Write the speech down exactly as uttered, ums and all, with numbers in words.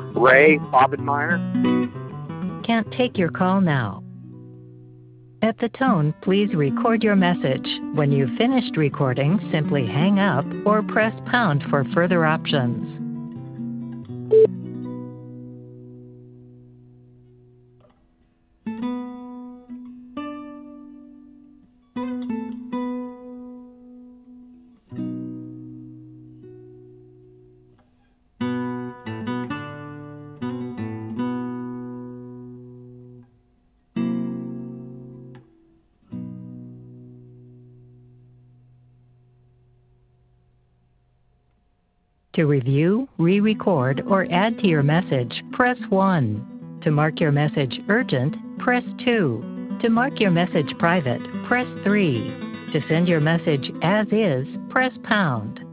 Ray Bobenmeyer. Can't take your call now. At the tone, please record your message. When you've finished recording, simply hang up or press pound for further options. To review, re-record, or add to your message, press one. To mark your message urgent, press two. To mark your message private, press three. To send your message as is, press pound.